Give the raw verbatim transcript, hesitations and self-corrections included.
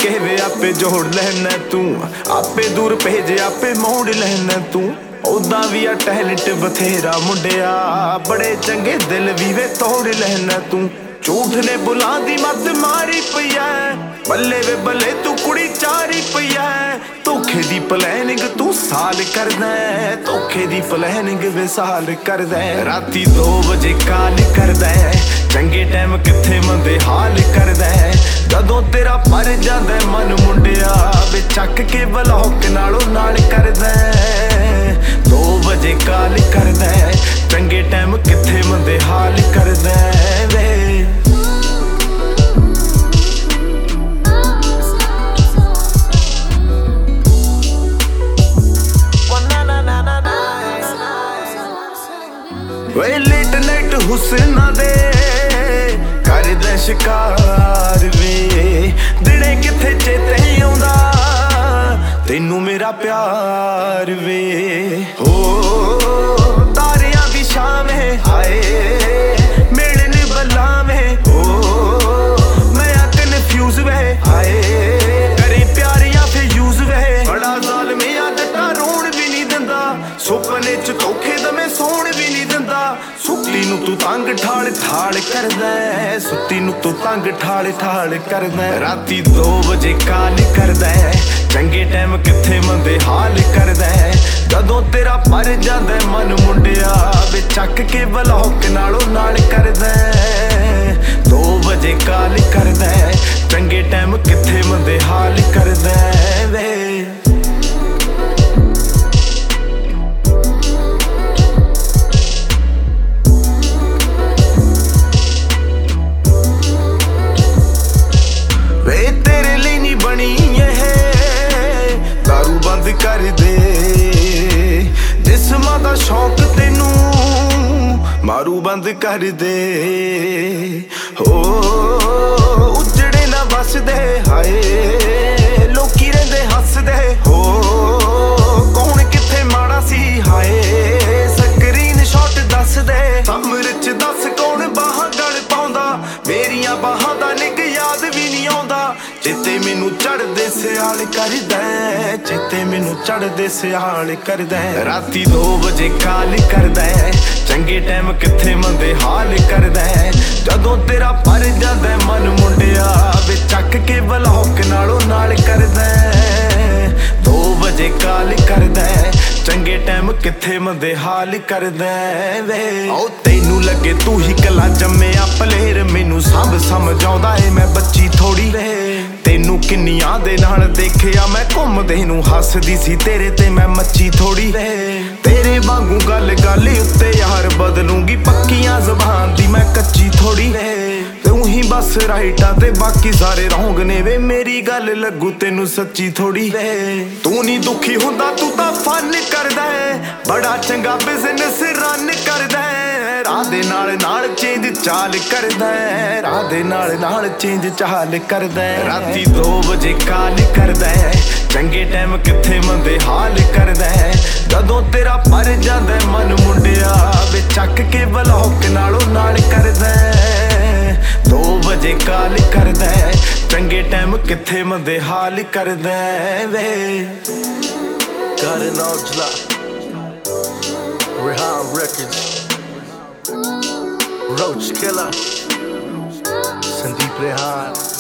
के वे आपे जोड़ लेना तू, आपे दूर भेजे आपे मोड़ लेना तू। उदा भी आ टैलेंट बथेरा मुंडिया, बड़े चंगे दिल भी वे तोड़ लेना तू। झूठ ने बुला दी मत मारी पई है, बल्ले वे बल्ले तू कुड़ी चारी पई है। धोखे दी प्लैनिंग तू साल करदा है, धोखे दी प्लैनिंग वे साल करदा है। राती दो बजे काल करदा है, चंगे टाइम किथे मंदे हाल करदा है। जदों तेरा पर जांदा मन मुंडिया, वे चक के ब्लॉक नालों नाल करदा है। दो बजे काल करदा है, चंगे टाइम किथे मंदे हाल करदा है वे। वे लेट नाइट हुस्ना दे करदा शिकार वे, दिने किथे चेते आउंदा तेनू मेरा प्यार वे। हो तारियां दी शाम है हाय मिलन बलावे, हो मैं कन्फ्यूज वे हाय करे प्यार या फिर यूज वे। बड़ा ज़ालिम आ जट्टा रोण भी नहीं दिंदा, सुपने च धोखे दमे सोण भी नहीं दिंदा। सुत्ती नू तू तंग ठाल ठाल करदा है, सुत्ती नू तू तंग ठाल ठाल करदा है। राती दो बजे काल करदा है, चंगे टाइम किथे मंदे हाल करदा है। जदों तेरा पर जांदा मन मुंडिया, वे चक के ब्लॉक नालों नाल करदा है। दो बजे काल करदा है, चंगे टाइम किथे मंदे हाल करदा है वे। कर दे जिस्मां दा शौक तेनू मारू बंद कर दे। हो उजड़े ना बस दे हाय लोकी रहिंदे हसदे। हो कौन किथे माड़ा सी हाय स्क्रीन शॉट दस दे। समर च दस कौन बाहां गल पाउंदा, मेरियां बाहां दा निक याद भी नहीं आउंदा। चेते मैनू चढ़दे सियाल करदा, चेते मैनू चढ़दे सियाल करदा। राती दो बजे काल करदा है, चंगे टाइम किथे मंदे हाल करदा है। जदों तेरा पर जांदा मन मुंडिया, वे चक के ब्लॉक नालों नाल करदा। दो बजे काल करदा है, चंगे टाइम किथे मंदे हाल करदा वे। ओ तैनू लगे तू ही कला जम्मिया पलेर, मैनू सब समझ आउंदा ए मैं बच्ची थोड़ी वे। तेनू किन्नियां दे नाल देखिया मैं घुमदे नू, हसदी सी तेरे ते मैं मच्ची थोड़ी वे। तेरे वांगू गल गल उत्ते यार बदलूंगी, पक्कियां ज़बान दी मैं कच्ची थोड़ी वे। तू ही बस राइटा ते बाकी सारे रौंग ने वे, मेरी गल लगू तेनू सच्ची थोड़ी वे। तू नी दुखी हुंदा तू तां फन करदा है, बड़ा चंगा बिजनेस रन करदा है। राह दे नाल नाल चेंज चाल करदा है, राह दे नाल नाल चेंज चाल करदा है। राती दो बजे काल करदा है, चंगे टाइम किथे मंदे हाल करदा है। जदों तेरा पर जांदा मन मुंडिया, वे चक के ब्लॉक नालों नाल करदा है। दो बजे काल करदा है, चंगे टाइम किथे मंदे हाल करदा वे। Got an Ojla, Rehan Records, Roach Killer, Sandeep Rehan.